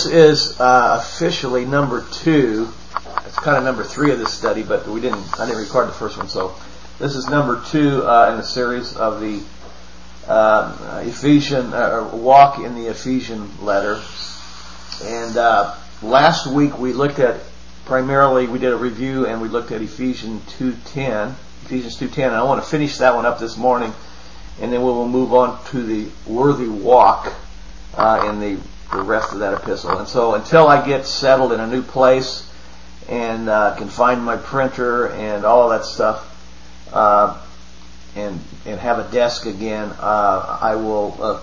is officially number 2. It's kind of number 3 of this study, but I didn't record the first one, so this is number 2 in the series of the Ephesian walk in the Ephesian letter. And last week we looked at we did a review and we looked at Ephesians 2:10. And I want to finish that one up this morning, and then we will move on to the worthy walk in the rest of that epistle. And so until I get settled in a new place and can find my printer and all of that stuff, and have a desk again, I will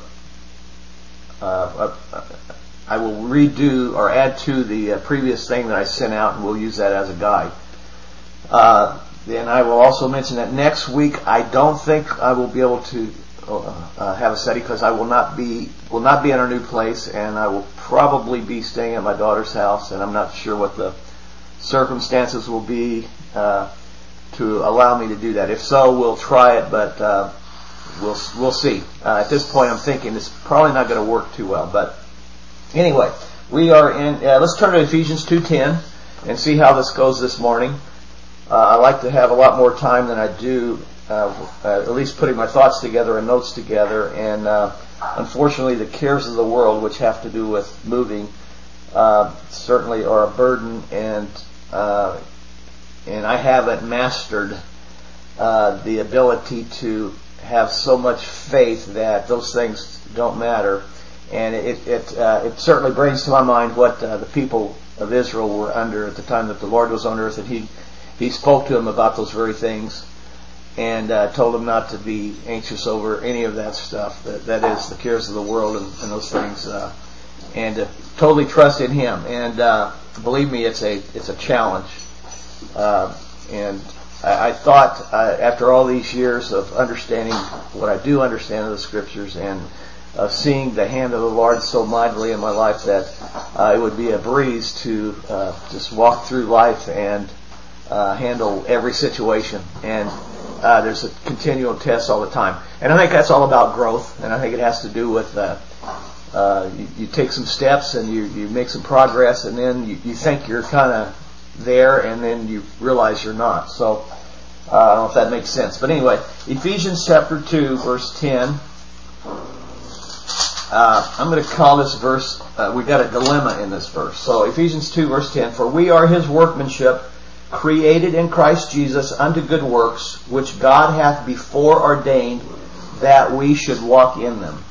redo or add to the previous thing that I sent out, and we'll use that as a guide. Then I will also mention that next week I don't think I will be able to have a study because I will not be in our new place, and I will probably be staying at my daughter's house, and I'm not sure what the circumstances will be to allow me to do that. If so, we'll try it, but we'll see. At this point, I'm thinking it's probably not going to work too well. But anyway, we are in. Let's turn to Ephesians 2:10 and see how this goes this morning. I like to have a lot more time than I do, at least putting my thoughts together and notes together. And unfortunately, the cares of the world, which have to do with moving, certainly are a burden, and I haven't mastered the ability to have so much faith that those things don't matter. And it certainly brings to my mind what the people of Israel were under at the time that the Lord was on earth, and He spoke to them about those very things, and told them not to be anxious over any of that stuff. That is the cares of the world and those things, and to totally trust in Him. And believe me, it's a challenge. And I thought, after all these years of understanding what I do understand of the Scriptures and of seeing the hand of the Lord so mightily in my life, that it would be a breeze to just walk through life and handle every situation. And there's a continual test all the time. And I think that's all about growth, and I think it has to do with you take some steps and you make some progress, and then you think you're kind of there, and then you realize you're not. So I don't know if that makes sense. But anyway, Ephesians chapter 2, verse 10. I'm going to call this verse, we've got a dilemma in this verse. So Ephesians 2, verse 10. For we are His workmanship, created in Christ Jesus unto good works, which God hath before ordained that we should walk in them.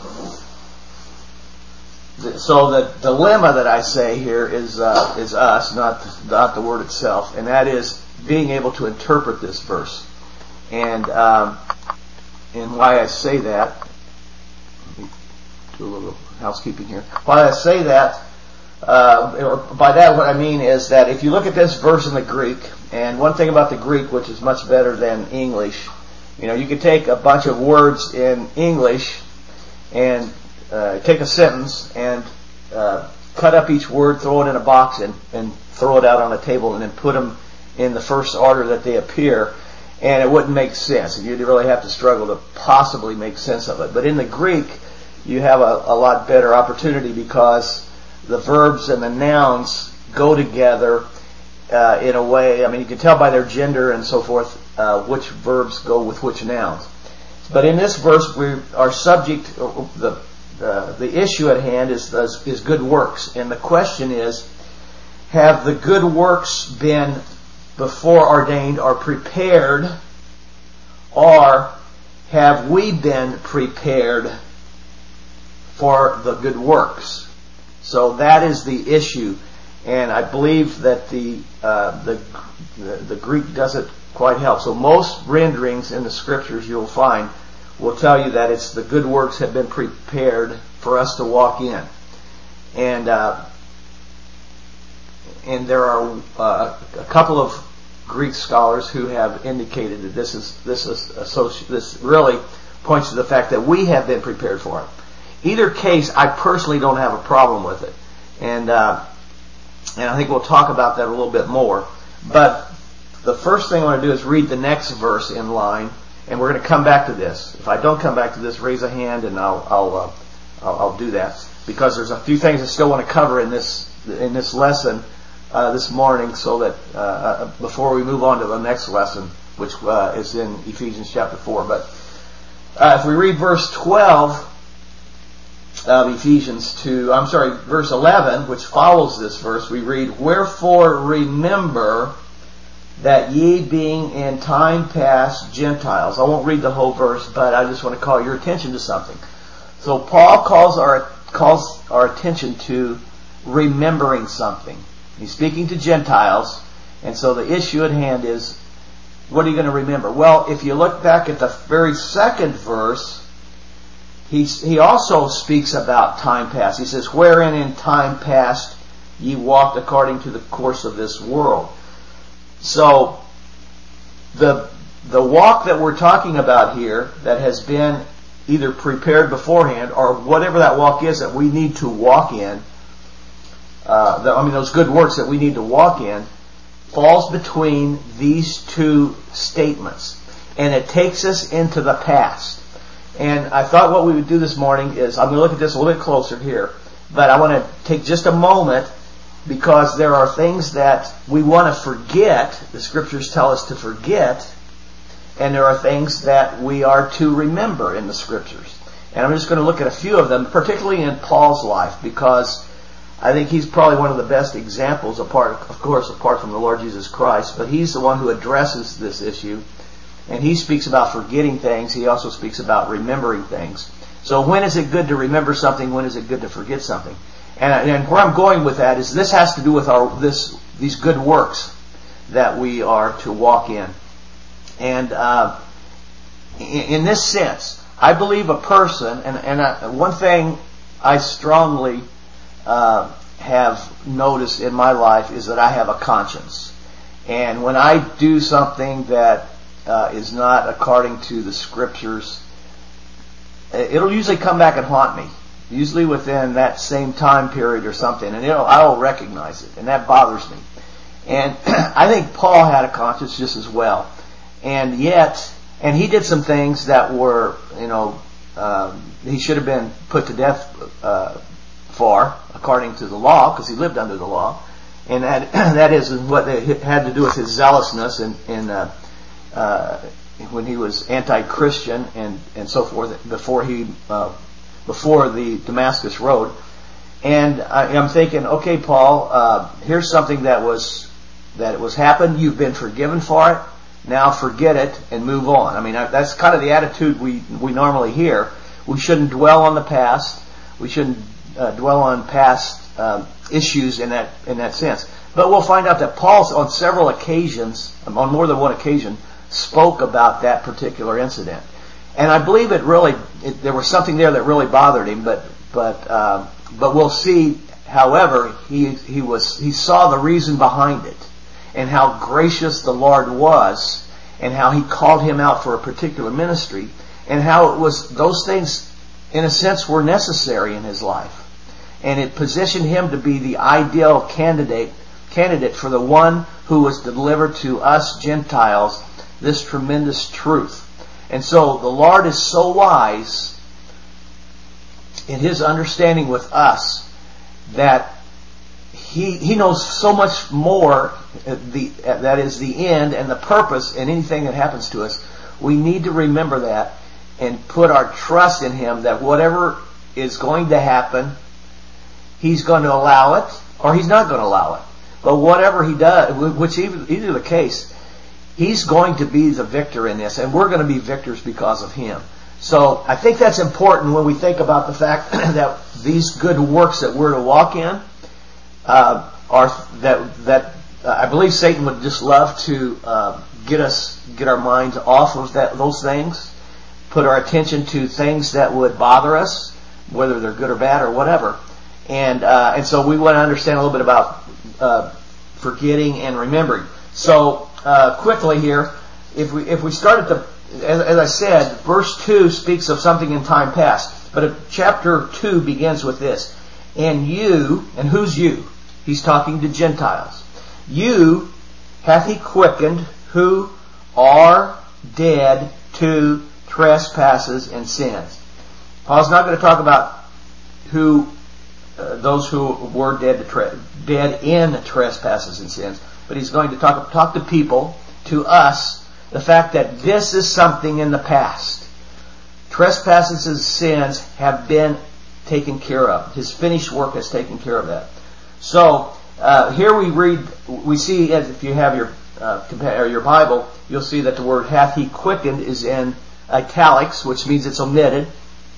So the dilemma that I say here is us, not the word itself, and that is being able to interpret this verse. And why I say that, let me do a little housekeeping here. Why I say that, by that what I mean is that if you look at this verse in the Greek, and one thing about the Greek, which is much better than English, you can take a bunch of words in English and take a sentence and cut up each word, throw it in a box, and throw it out on a table, and then put them in the first order that they appear, and it wouldn't make sense. You'd really have to struggle to possibly make sense of it. But in the Greek, you have a lot better opportunity, because the verbs and the nouns go together in a way. I mean, you can tell by their gender and so forth which verbs go with which nouns. But in this verse, our subject, the issue at hand is good works. And the question is, have the good works been before ordained or prepared, or have we been prepared for the good works? So that is the issue. And I believe that the Greek doesn't quite help. So most renderings in the Scriptures you'll find will tell you that it's the good works have been prepared for us to walk in. And there are a couple of Greek scholars who have indicated that this really points to the fact that we have been prepared for it. Either case, I personally don't have a problem with it, and I think we'll talk about that a little bit more. But the first thing I want to do is read the next verse in line, and we're going to come back to this. If I don't come back to this, raise a hand, and I'll do that. because there's a few things I still want to cover in this lesson this morning, so that before we move on to the next lesson, which is in Ephesians chapter 4. But if we read verse 12 of verse 11, which follows this verse, we read, "Wherefore remember that ye being in time past Gentiles." I won't read the whole verse, but I just want to call your attention to something. So Paul calls our attention to remembering something. He's speaking to Gentiles, and so the issue at hand is, what are you going to remember? Well, if you look back at the very second verse, he also speaks about time past. He says, "Wherein in time past ye walked according to the course of this world." So the walk that we're talking about here, that has been either prepared beforehand, or whatever that walk is that we need to walk in, those good works that we need to walk in, falls between these two statements, and it takes us into the past. And I thought what we would do this morning is, I'm going to look at this a little bit closer here, but I want to take just a moment, because there are things that we want to forget, the Scriptures tell us to forget, and there are things that we are to remember in the Scriptures. And I'm just going to look at a few of them, particularly in Paul's life, because I think he's probably one of the best examples, apart from the Lord Jesus Christ, but he's the one who addresses this issue. And he speaks about forgetting things. He also speaks about remembering things. So when is it good to remember something? When is it good to forget something? And where I'm going with that is, this has to do with these good works that we are to walk in. And in this sense, I believe a person, and one thing I strongly have noticed in my life is that I have a conscience. And when I do something that is not according to the Scriptures, it'll usually come back and haunt me. Usually within that same time period or something, and I'll recognize it, and that bothers me. And I think Paul had a conscience just as well. And he did some things that were, he should have been put to death for, according to the law, because he lived under the law. And that is what it had to do with his zealousness and when he was anti-Christian and so forth before the Damascus Road. And I'm thinking, okay, Paul, here's something that was happened. You've been forgiven for it. Now forget it and move on. I mean, that's kind of the attitude we normally hear. We shouldn't dwell on the past. We shouldn't dwell on past issues in that sense. But we'll find out that Paul, on several occasions, on more than one occasion, spoke about that particular incident. And I believe there was something there that really bothered him. But we'll see. However, he saw the reason behind it, and how gracious the Lord was, and how He called him out for a particular ministry, and how it was those things, in a sense, were necessary in his life, and it positioned him to be the ideal candidate for the one who was delivered to us Gentiles this tremendous truth. And so the Lord is so wise in His understanding with us that He knows so much more. That is the end and the purpose in anything that happens to us. We need to remember that and put our trust in Him, that whatever is going to happen, He's going to allow it or He's not going to allow it. But whatever He does, which either the case, He's going to be the victor in this, and we're going to be victors because of Him. So I think that's important when we think about the fact that these good works that we're to walk in are that I believe Satan would just love to get our minds off of those things, put our attention to things that would bother us, whether they're good or bad or whatever. And so we want to understand a little bit about forgetting and remembering. So quickly here, if we start at as I said, verse 2 speaks of something in time past, but chapter 2 begins with this: and you, and who's you? He's talking to Gentiles. You hath He quickened who are dead to trespasses and sins. Paul's not going to talk about who those who were dead in trespasses and sins. But he's going to talk to people, to us, the fact that this is something in the past. Trespasses and sins have been taken care of. His finished work has taken care of that. So here we see, if you have your Bible, you'll see that the word hath he quickened is in italics, which means it's omitted.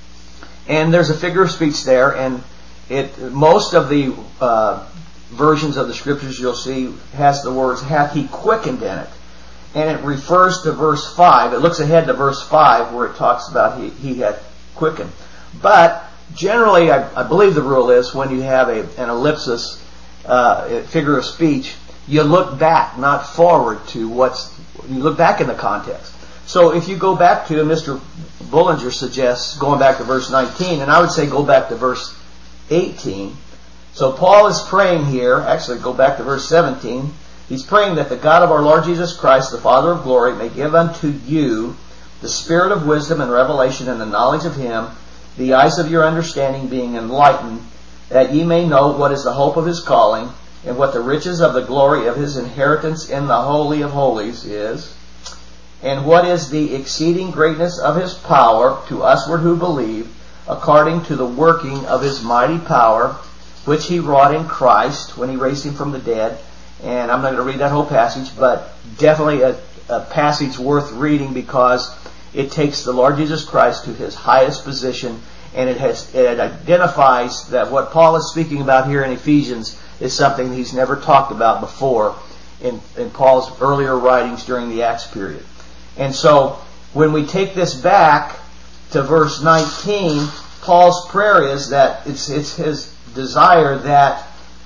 And there's a figure of speech there, and most of the versions of the scriptures you'll see has the words hath he quickened in it. And it refers to verse 5. It looks ahead to verse 5 where it talks about he had quickened. But generally, I believe the rule is when you have an ellipsis, figure of speech, you look back, not forward to you look back in the context. So if you go back to, Mr. Bullinger suggests going back to verse 19, and I would say go back to verse 18. So Paul is praying here, actually go back to verse 17. He's praying that the God of our Lord Jesus Christ, the Father of glory, may give unto you the spirit of wisdom and revelation and the knowledge of Him, the eyes of your understanding being enlightened, that ye may know what is the hope of His calling, and what the riches of the glory of His inheritance in the Holy of Holies is, and what is the exceeding greatness of His power to usward who believe, according to the working of His mighty power, which He wrought in Christ when He raised Him from the dead. And I'm not going to read that whole passage, but definitely a passage worth reading because it takes the Lord Jesus Christ to His highest position, and it identifies that what Paul is speaking about here in Ephesians is something he's never talked about before in Paul's earlier writings during the Acts period. And so when we take this back to verse 19, Paul's prayer is that it's his desire that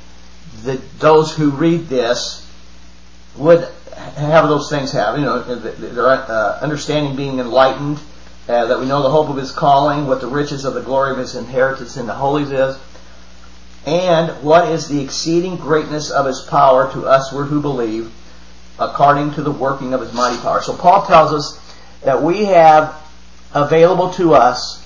those who read this would have those things happen. Their understanding being enlightened, that we know the hope of His calling, what the riches of the glory of His inheritance in the holies is, and what is the exceeding greatness of His power to usward who believe, according to the working of His mighty power. So Paul tells us that we have available to us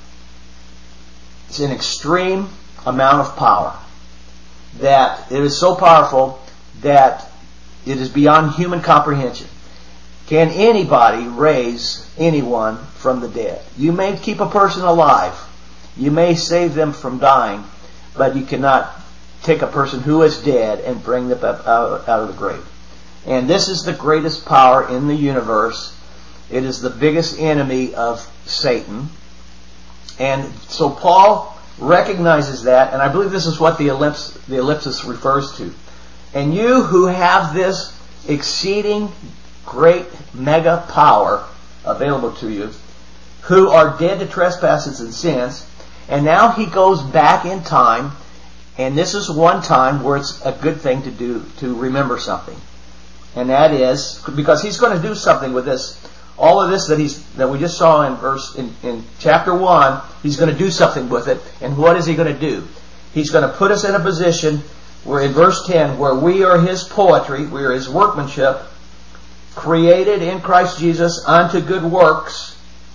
an extreme amount of power. That it is so powerful that it is beyond human comprehension. Can anybody raise anyone from the dead? You may keep a person alive. You may save them from dying, but you cannot take a person who is dead and bring them up out of the grave. And this is the greatest power in the universe. It is the biggest enemy of Satan. And so Paul recognizes that, and I believe this is what the ellipsis refers to. And you who have this exceeding great mega power available to you, who are dead to trespasses and sins, and now he goes back in time, and this is one time where it's a good thing to do, to remember something. And that is, because he's going to do something with this. All of this that we just saw in chapter 1, he's going to do something with it. And what is he going to do? He's going to put us in a position where in verse 10, where we are His poetry, we are His workmanship, created in Christ Jesus unto good works,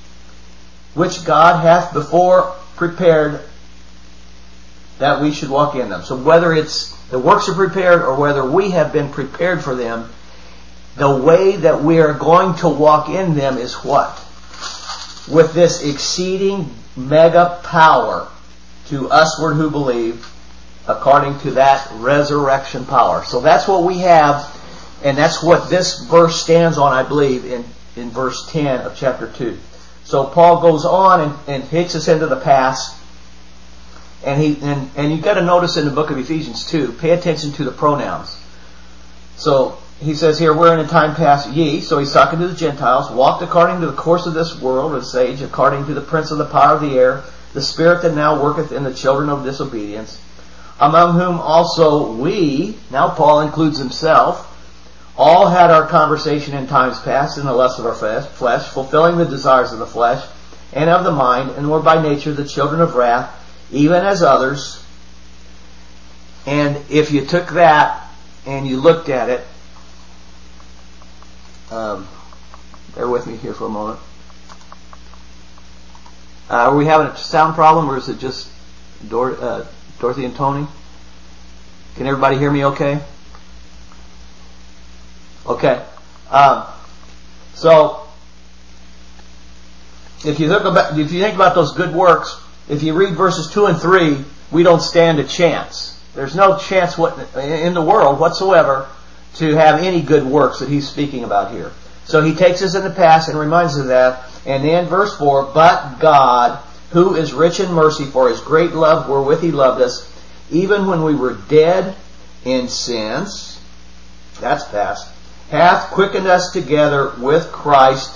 which God hath before prepared that we should walk in them. So whether it's the works are prepared or whether we have been prepared for them, the way that we are going to walk in them is what? With this exceeding mega power to usward who believe, according to that resurrection power. So that's what we have, and that's what this verse stands on, I believe, in verse 10 of chapter 2. So Paul goes on and takes us into the past, and you've got to notice in the book of Ephesians 2, pay attention to the pronouns. So he says here, wherein in time past ye, so he's talking to the Gentiles, walked according to the course of this world, or this age, according to the prince of the power of the air, the spirit that now worketh in the children of disobedience, among whom also we, now Paul includes himself, all had our conversation in times past in the lust of our flesh, fulfilling the desires of the flesh and of the mind, and were by nature the children of wrath, even as others. And if you took that and you looked at it, bear with me here for a moment. Are we having a sound problem, or is it just Dorothy and Tony? Can everybody hear me okay? Okay. So, if you think about those good works, if you read verses 2 and 3, we don't stand a chance. There's no chance in the world whatsoever to have any good works that he's speaking about here. So he takes us in the past and reminds us of that. And then verse 4, but God, who is rich in mercy, for his great love wherewith he loved us, even when we were dead in sins, that's past, hath quickened us together with Christ.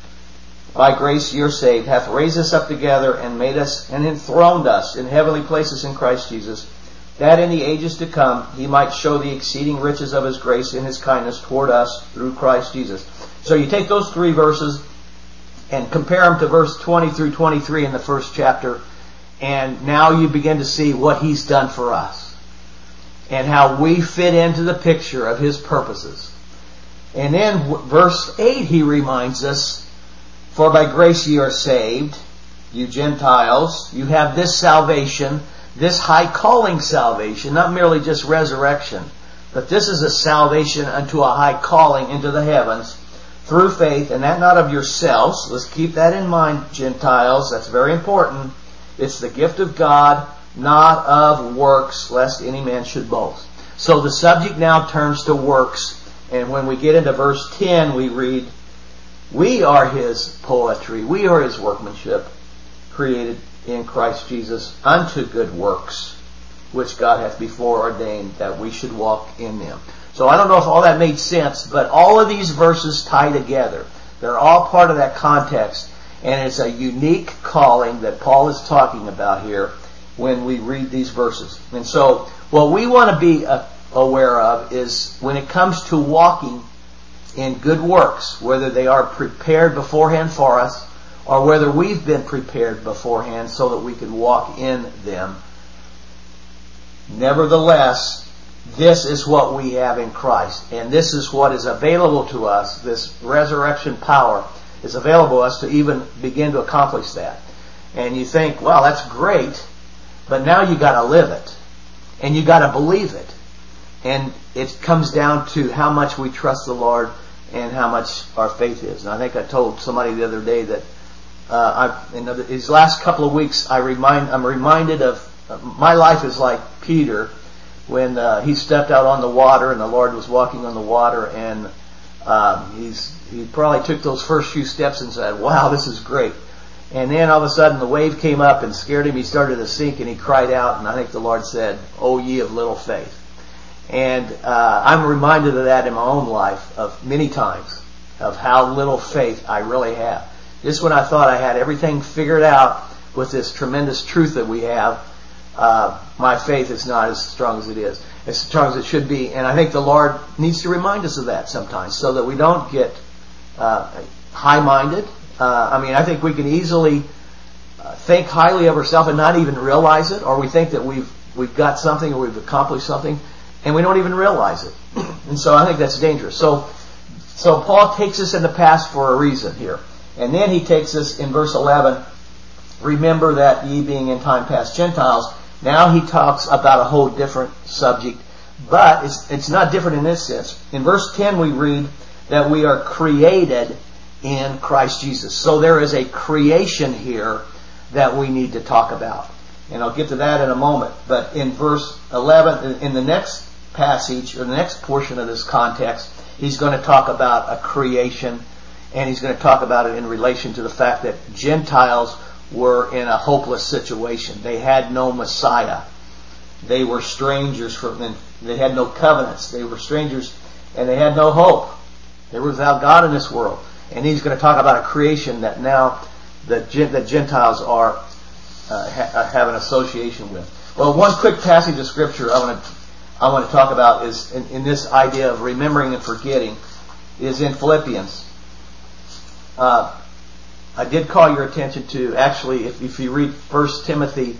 By grace ye are saved, hath raised us up together and made us and enthroned us in heavenly places in Christ Jesus, that in the ages to come he might show the exceeding riches of his grace in his kindness toward us through Christ Jesus. So you take those 3 verses and compare them to verse 20 through 23 in the first chapter, and now you begin to see what he's done for us and how we fit into the picture of his purposes. And then verse 8 he reminds us, for by grace ye are saved, you Gentiles. You have this salvation, this high calling salvation, not merely just resurrection, but this is a salvation unto a high calling into the heavens through faith, and that not of yourselves. Let's keep that in mind, Gentiles. That's very important. It's the gift of God, not of works, lest any man should boast. So the subject now turns to works, and when we get into verse 10, we read, we are his poetry, we are his workmanship, created in Christ Jesus unto good works, which God hath before ordained that we should walk in them. So I don't know if all that made sense, but all of these verses tie together. They're all part of that context, and it's a unique calling that Paul is talking about here when we read these verses. And so what we want to be aware of is when it comes to walking in good works, whether they are prepared beforehand for us or whether we've been prepared beforehand so that we can walk in them. Nevertheless, this is what we have in Christ, and this is what is available to us. This resurrection power is available to us to even begin to accomplish that. And you think, well, that's great, but now you got to live it, and you got to believe it. And it comes down to how much we trust the Lord and how much our faith is. And I think I told somebody the other day that in these last couple of weeks, I'm reminded of my life is like Peter when he stepped out on the water and the Lord was walking on the water, and he probably took those first few steps and said, wow, this is great. And then all of a sudden the wave came up and scared him. He started to sink and he cried out, and I think the Lord said, "O ye of little faith." And I'm reminded of that in my own life of many times of how little faith I really have. Just when I thought I had everything figured out with this tremendous truth that we have, my faith is not as strong as it is, as strong as it should be. And I think the Lord needs to remind us of that sometimes so that we don't get high-minded. I think we can easily think highly of ourselves and not even realize it, or we think that we've got something or we've accomplished something and we don't even realize it. And so I think that's dangerous. So Paul takes us in the past for a reason here. And then he takes us in verse 11, remember that ye being in time past Gentiles. Now he talks about a whole different subject, but it's not different in this sense. In verse 10 we read that we are created in Christ Jesus. So there is a creation here that we need to talk about. And I'll get to that in a moment. But in verse 11, in the next passage, or the next portion of this context, he's going to talk about a creation, and he's going to talk about it in relation to the fact that Gentiles were in a hopeless situation. They had no Messiah. They were strangers from them. They had no covenants. They were strangers, and they had no hope. They were without God in this world. And he's going to talk about a creation that now the Gentiles are have an association with. Well, one quick passage of Scripture I want to talk about is in this idea of remembering and forgetting is in Philippians. I did call your attention to, actually, if you read 1 Timothy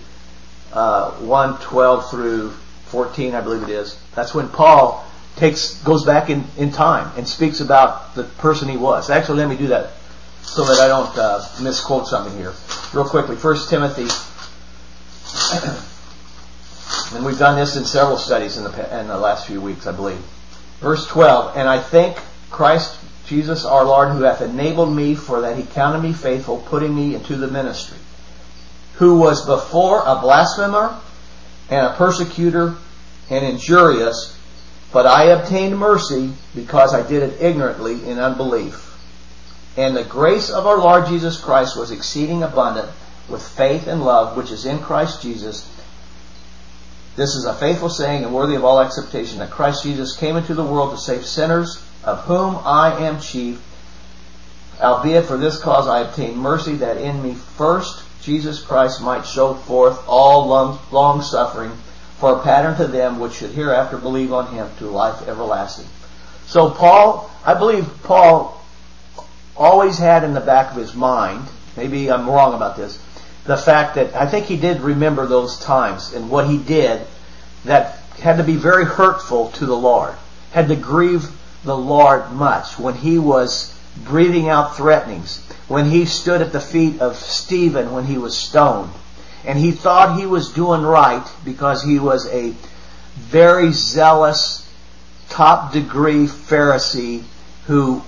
1:12 through 14, I believe it is, that's when Paul goes back in time and speaks about the person he was. Actually, let me do that so that I don't misquote something here. Real quickly, 1 Timothy And we've done this in several studies in the last few weeks, I believe. Verse 12, and I thank Christ Jesus our Lord, who hath enabled me, for that he counted me faithful, putting me into the ministry, who was before a blasphemer and a persecutor and injurious, but I obtained mercy because I did it ignorantly in unbelief. And the grace of our Lord Jesus Christ was exceeding abundant with faith and love, which is in Christ Jesus. This is a faithful saying and worthy of all acceptation, that Christ Jesus came into the world to save sinners, of whom I am chief. Albeit for this cause I obtained mercy, that in me first Jesus Christ might show forth all long suffering, for a pattern to them which should hereafter believe on him to life everlasting. So I believe Paul always had in the back of his mind, maybe I'm wrong about this, the fact that I think he did remember those times and what he did that had to be very hurtful to the Lord, had to grieve the Lord much when he was breathing out threatenings, when he stood at the feet of Stephen when he was stoned, and he thought he was doing right because he was a very zealous, top degree Pharisee who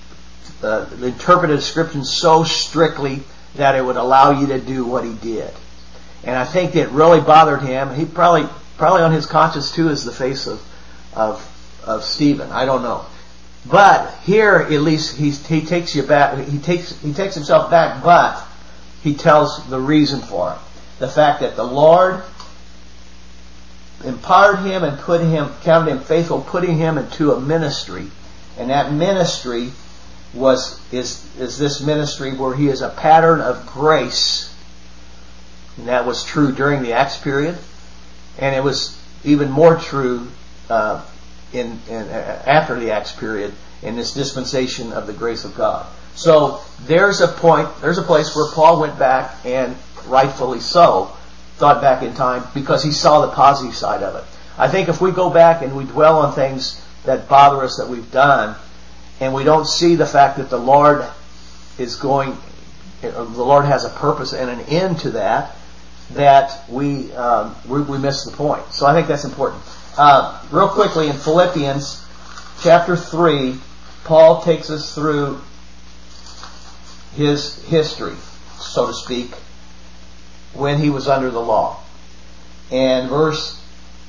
interpreted Scripture so strictly that it would allow you to do what he did. And I think it really bothered him. He probably on his conscience too is the face of Stephen. I don't know. But here at least he takes you back. He takes himself back, but he tells the reason for it. The fact that the Lord empowered him and counted him faithful, putting him into a ministry, and that ministry is this ministry where he is a pattern of grace. And that was true during the Acts period, and it was even more true in after the Acts period in this dispensation of the grace of God. So there's a place where Paul went back, and rightfully so, thought back in time because he saw the positive side of it. I think if we go back and we dwell on things that bother us that we've done, and we don't see the fact that the Lord the Lord has a purpose and an end to that we miss the point. So I think that's important. Real quickly, in Philippians chapter 3, Paul takes us through his history, so to speak, when he was under the law. And verse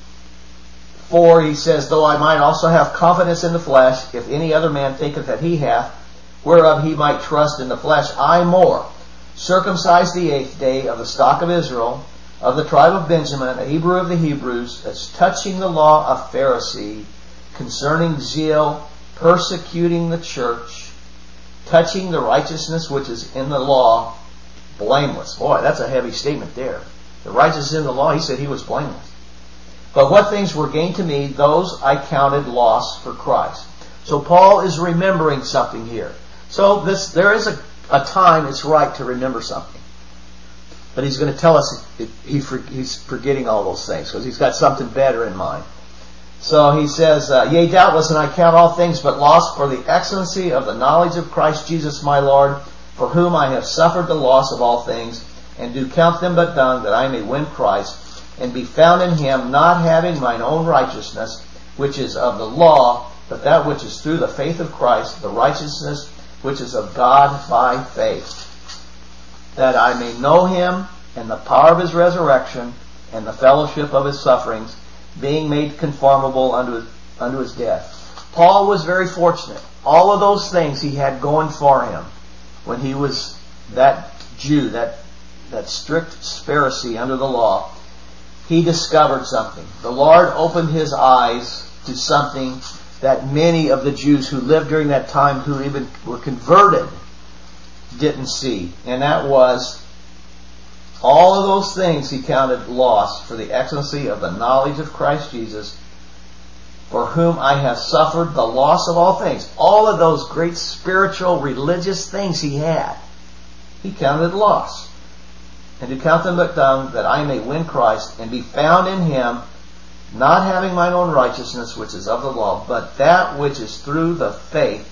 4, he says, though I might also have confidence in the flesh, if any other man thinketh that he hath, whereof he might trust in the flesh, I more, circumcised the 8th day, of the stock of Israel, of the tribe of Benjamin, a Hebrew of the Hebrews, as touching the law a Pharisee, concerning zeal, persecuting the church, touching the righteousness which is in the law, blameless. Boy, that's a heavy statement there. The righteousness in the law, he said he was blameless. But what things were gained to me, those I counted loss for Christ. So Paul is remembering something here. So there is a time it's right to remember something. But he's going to tell us he's forgetting all those things because he's got something better in mind. So he says, yea, doubtless, and I count all things but loss for the excellency of the knowledge of Christ Jesus my Lord, for whom I have suffered the loss of all things, and do count them but dung, that I may win Christ, and be found in him, not having mine own righteousness, which is of the law, but that which is through the faith of Christ, the righteousness which is of God by faith, that I may know him, and the power of his resurrection, and the fellowship of his sufferings, being made conformable unto his death. Paul was very fortunate. All of those things he had going for him when he was that Jew, that strict Pharisee under the law. He discovered something. The Lord opened his eyes to something that many of the Jews who lived during that time, who even were converted, didn't see. And that was all of those things he counted loss for the excellency of the knowledge of Christ Jesus, for whom I have suffered the loss of all things. All of those great spiritual, religious things he had, he counted loss. And to count them but dung, that I may win Christ, and be found in him, not having mine own righteousness, which is of the law, but that which is through the faith,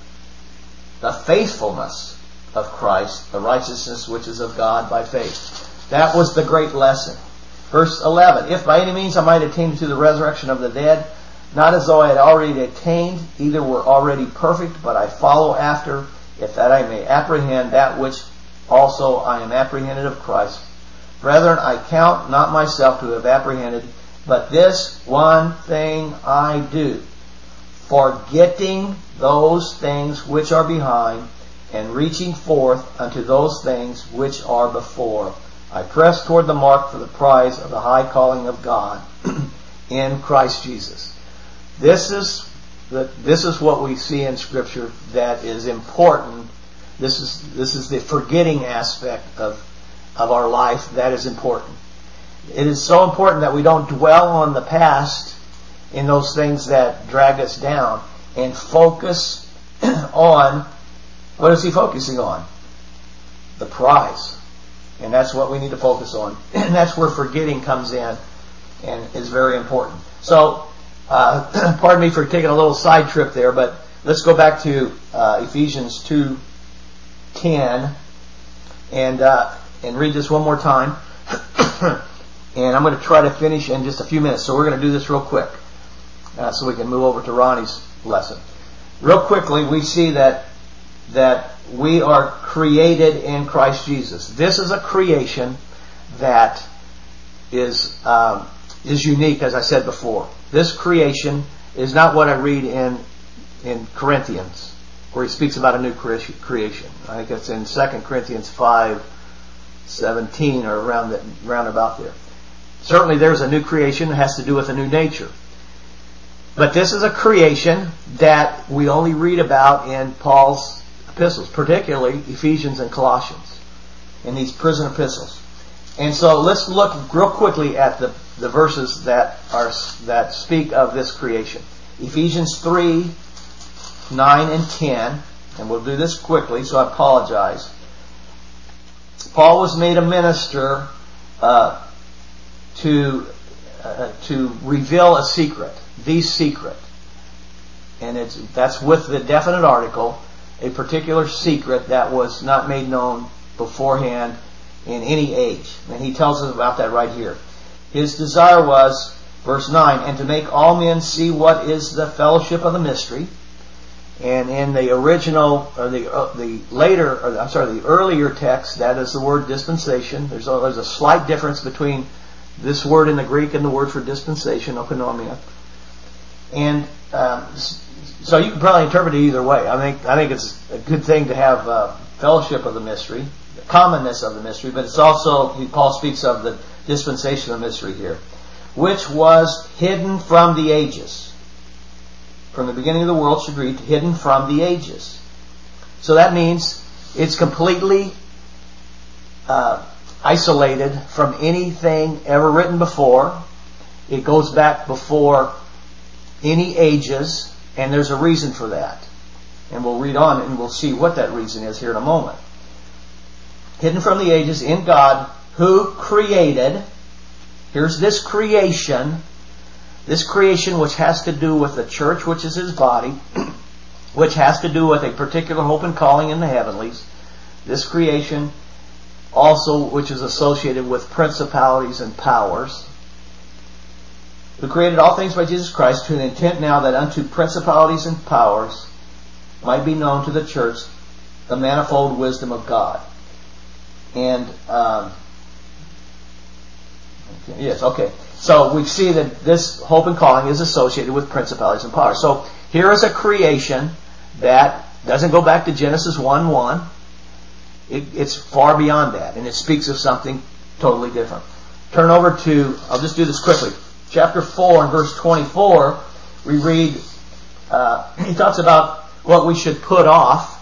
the faithfulness of Christ, the righteousness which is of God by faith. That was the great lesson. Verse 11, if by any means I might attain to the resurrection of the dead, not as though I had already attained, either were already perfect, but I follow after, if that I may apprehend that which also I am apprehended of Christ. Brethren, I count not myself to have apprehended, but this one thing I do, forgetting those things which are behind, and reaching forth unto those things which are before. I press toward the mark for the prize of the high calling of God in Christ Jesus. This is what we see in Scripture that is important. This is the forgetting aspect of our life that is important. It is so important that we don't dwell on the past in those things that drag us down and focus on, what is he focusing on? The prize. And that's what we need to focus on. And that's where forgetting comes in and is very important. So, pardon me for taking a little side trip there, but let's go back to Ephesians 2:10 and read this one more time. And I'm going to try to finish in just a few minutes. So we're going to do this real quick so we can move over to Ronnie's lesson. Real quickly, we see that we are created in Christ Jesus. This is a creation that is unique, as I said before. This creation is not what I read in Corinthians, where he speaks about a new creation. I think it's in 2 Corinthians 5:17 or round about there. Certainly there's a new creation that has to do with a new nature. But this is a creation that we only read about in Paul's epistles, particularly Ephesians and Colossians, in these prison epistles. And so let's look real quickly at the verses that speak of this creation. Ephesians 3:9 and 10, and we'll do this quickly, so I apologize. Paul was made a minister to reveal a secret, the secret, and that's with the definite article, a particular secret that was not made known beforehand in any age. And he tells us about that right here. His desire was, verse 9, and to make all men see what is the fellowship of the mystery. And in the original, or the earlier text, that is the word dispensation. There's a slight difference between this word in the Greek and the word for dispensation, oikonomia. And so you can probably interpret it either way. I think it's a good thing to have fellowship of the mystery, the commonness of the mystery, but it's also, Paul speaks of the dispensation of the mystery here, which was hidden from the ages. From the beginning of the world, should read, hidden from the ages. So that means it's completely isolated from anything ever written before. It goes back before any ages, and there's a reason for that. And we'll read on and we'll see what that reason is here in a moment. Hidden from the ages in God, who created, here's this creation which has to do with the church, which is His body, which has to do with a particular hope and calling in the heavenlies. This creation also which is associated with principalities and powers, who created all things by Jesus Christ, to the intent now that unto principalities and powers might be known to the church the manifold wisdom of God. And so we see that this hope and calling is associated with principalities and powers. So here is a creation that doesn't go back to Genesis 1:1. It's far beyond that, and it speaks of something totally different. Turn over to, I'll just do this quickly, chapter 4 and verse 24. We read, he talks about what we should put off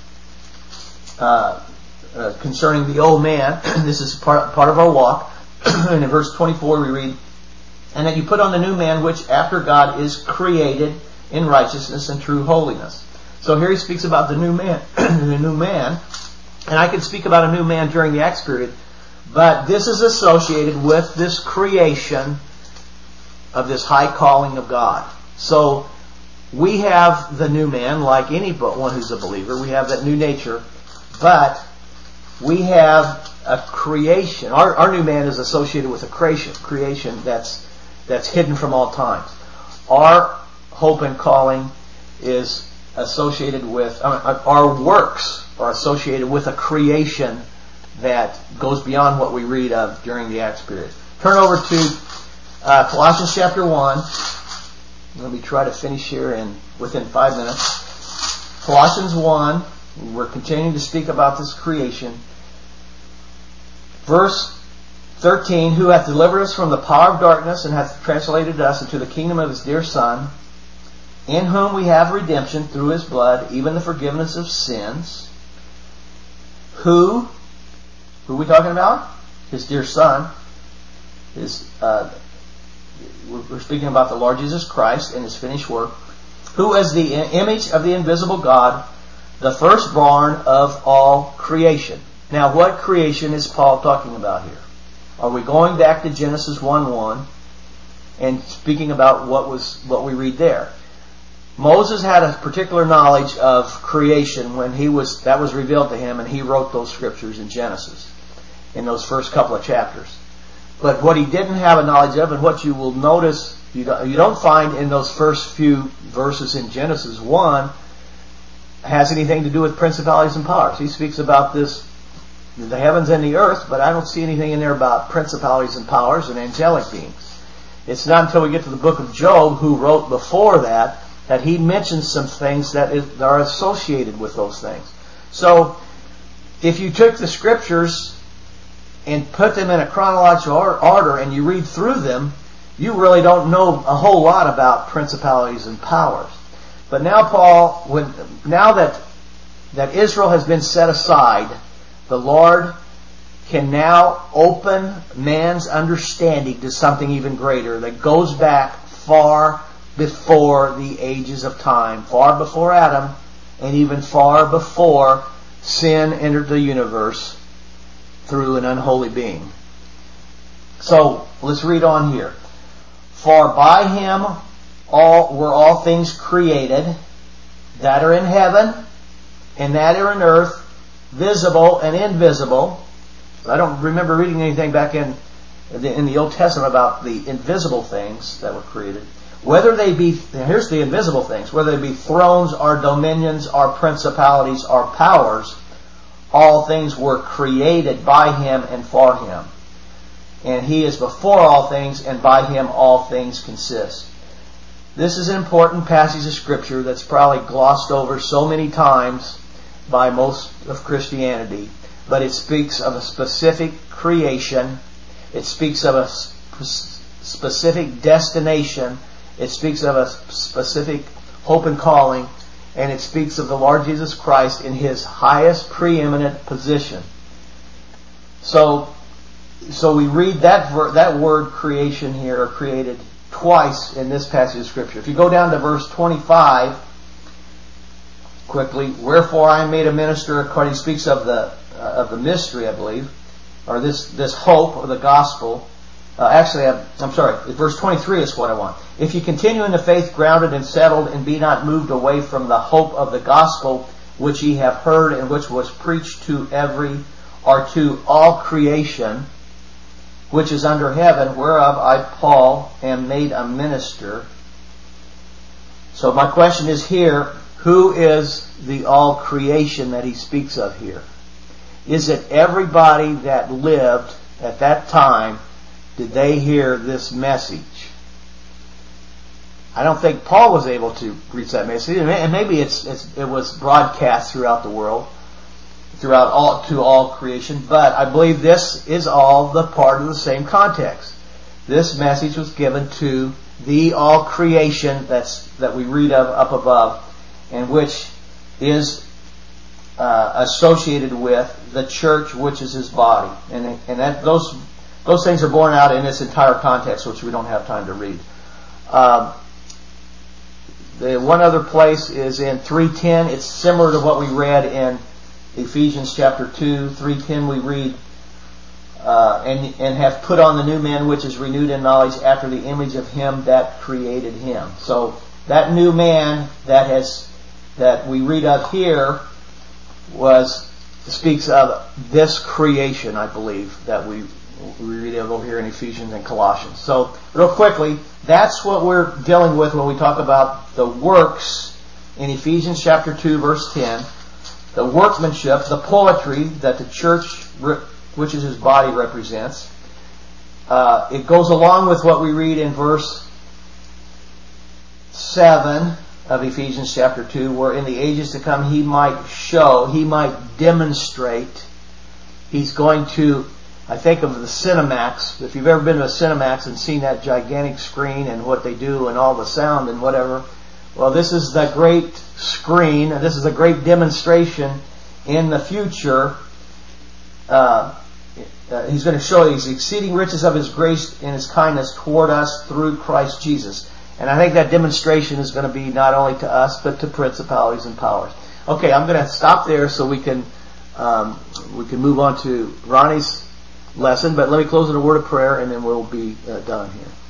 concerning the old man. This is part of our walk. And in verse 24 we read, and that you put on the new man, which after God is created in righteousness and true holiness. So here he speaks about the new man. The new man. And I could speak about a new man during the Acts period, but this is associated with this creation of this high calling of God. So we have the new man, like any one who's a believer. We have that new nature, but we have a creation. Our new man is associated with a creation that's hidden from all times. Our hope and calling is associated with, our works are associated with a creation that goes beyond what we read of during the Acts period. Turn over to Colossians chapter 1. Let me try to finish here within 5 minutes. Colossians 1, we're continuing to speak about this creation. Verse 13, who hath delivered us from the power of darkness and hath translated us into the kingdom of his dear Son, in whom we have redemption through his blood, even the forgiveness of sins. Who are we talking about? His dear Son. We're speaking about the Lord Jesus Christ and his finished work. Who is the image of the invisible God, the firstborn of all creation. Now, what creation is Paul talking about here? Are we going back to Genesis 1:1 and speaking about what we read there? Moses had a particular knowledge of creation when that was revealed to him, and he wrote those scriptures in Genesis in those first couple of chapters. But what he didn't have a knowledge of, and what you will notice you don't find in those first few verses in Genesis 1, has anything to do with principalities and powers. He speaks about the heavens and the earth, but I don't see anything in there about principalities and powers and angelic beings. It's not until we get to the book of Job, who wrote before that he mentions some things that are associated with those things. So, if you took the scriptures and put them in a chronological order and you read through them, you really don't know a whole lot about principalities and powers. But now now that Israel has been set aside, the Lord can now open man's understanding to something even greater that goes back far before the ages of time, far before Adam, and even far before sin entered the universe through an unholy being. So, let's read on here. For by him were all things created, that are in heaven and that are in earth, visible and invisible. I don't remember reading anything back in the Old Testament about the invisible things that were created. Whether they be, here's the invisible things, whether they be thrones or dominions or principalities or powers, all things were created by him and for him. And he is before all things, and by him all things consist. This is an important passage of Scripture that's probably glossed over so many times by most of Christianity. But it speaks of a specific creation. It speaks of a specific destination. It speaks of a specific hope and calling. And it speaks of the Lord Jesus Christ in his highest preeminent position. So we read that word creation here, or created, twice in this passage of Scripture. If you go down to verse 25, quickly, wherefore I am made a minister, according he speaks of the mystery, I believe, or this hope of the gospel. I'm sorry, verse 23 is what I want. If you continue in the faith, grounded and settled, and be not moved away from the hope of the gospel, which ye have heard, and which was preached to to all creation, which is under heaven, whereof I, Paul, am made a minister. So my question is here, who is the all creation that he speaks of here? Is it everybody that lived at that time? Did they hear this message? I don't think Paul was able to reach that message, and maybe it was broadcast throughout the world, to all creation. But I believe this is all the part of the same context. This message was given to the all creation that we read of up above, and which is associated with the church, which is his body, and that those things are borne out in this entire context, which we don't have time to read. The one other place is in 3:10. It's similar to what we read in Ephesians chapter 2. 3:10 we read, and have put on the new man, which is renewed in knowledge after the image of him that created him. So that new man that we read of here was speaks of this creation, I believe, that we read over here in Ephesians and Colossians. So, real quickly, that's what we're dealing with when we talk about the works in Ephesians chapter 2, verse 10. The workmanship, the poetry that the church, which is His body, represents. It goes along with what we read in verse 7 of Ephesians chapter 2, where in the ages to come He might show, He might demonstrate. He's going to, I think of the Cinemax. If you've ever been to a Cinemax and seen that gigantic screen and what they do and all the sound and whatever, well, this is the great screen. This is a great demonstration in the future. He's going to show these exceeding riches of His grace and His kindness toward us through Christ Jesus. And I think that demonstration is going to be not only to us, but to principalities and powers. Okay, I'm going to stop there so we can move on to Ronnie's lesson. But let me close with a word of prayer, and then we'll be done here.